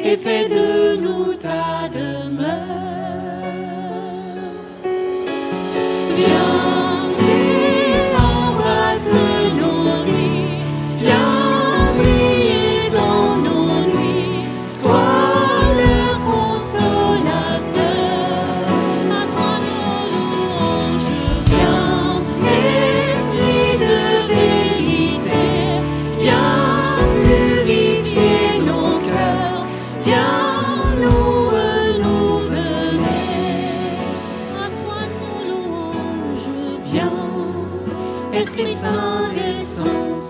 et fais de nous ta demeure. Viens et embrasse nos nuits, viens briller dans nos nuits, toi le consolateur. À toi nos louanges, viens, esprit de vérité, viens purifier nos cœurs, viens nous renouveler. À toi nos louanges, viens, Esprit Saint descend.